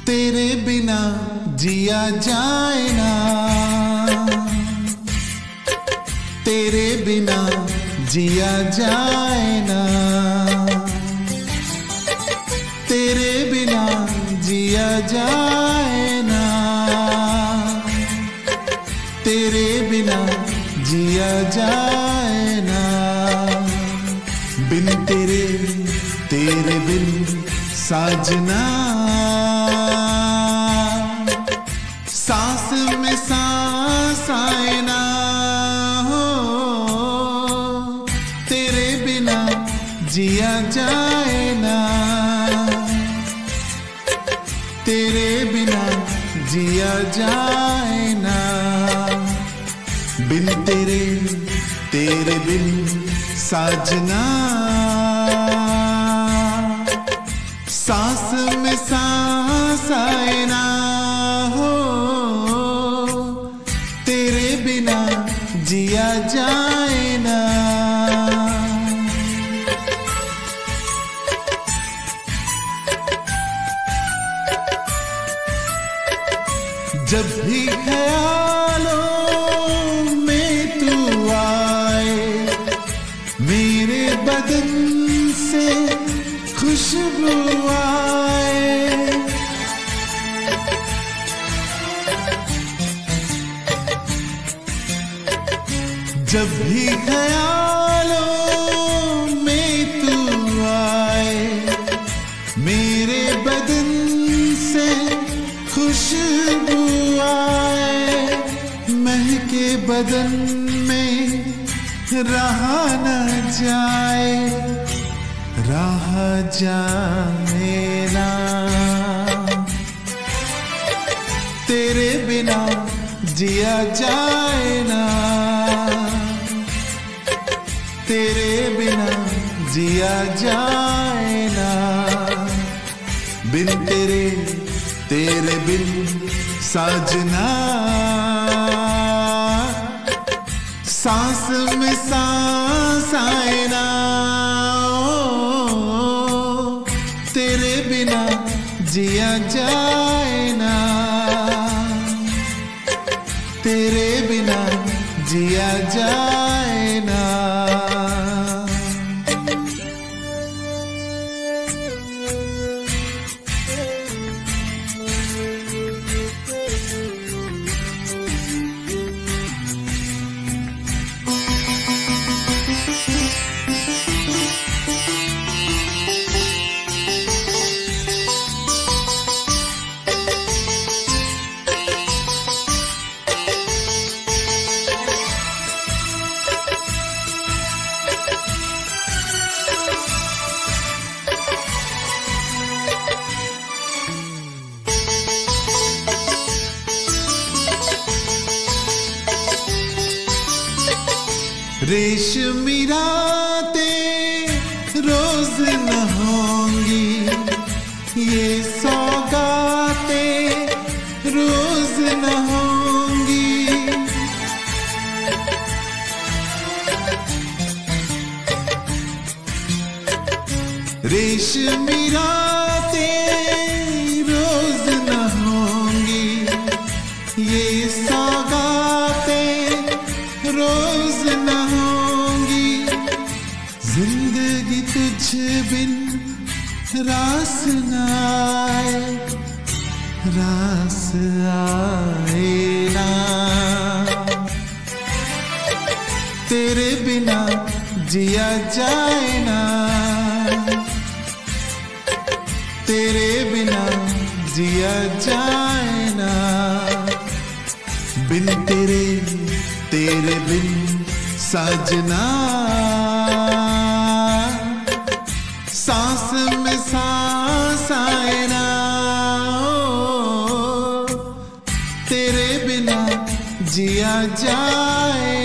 तेरे बिना जिया जाए ना, तेरे बिना जिया जाए ना, तेरे बिना जिया जाए ना, तेरे बिना जिया जाए ना। बिन तेरे तेरे बिन साजना, सांस में सांस आए ना हो, तेरे बिना जिया जाए ना, तेरे बिना जिया जाए ना। बिन तेरे तेरे बिन साजना, सांस में सांस आए ना हो, तेरे बिना जिया जाए ना। जब भी ख्यालों में तू आए, मेरे बदन से खुशबू आए, जब भी ख्यालों में तू आए, मेरे बदन से खुशबू आए, महके बदन में रहा न जाए, राह जाए ना, तेरे बिना जिया जाए ना, तेरे बिना जिया जाए ना। बिन तेरे तेरे बिन साजना, सांस में सांस आए ना, तेरे बिना जिया जाए ना, तेरे बिना जिया जाए ना। रेशमी रातें रोज न होंगी, ये सौगातें रोज न होंगी, रेशमी रातें रोज न होंगी, ये सौगातें रोज न होंगी। जिंदगी तुझ बिन रास न आए, रास आए ना, तेरे बिना जिया जाए ना, तेरे बिना जिया जाए ना। बिन तेरे तेरे बिन साजना, सांस में सांस आए ना, तेरे बिना जिया जाए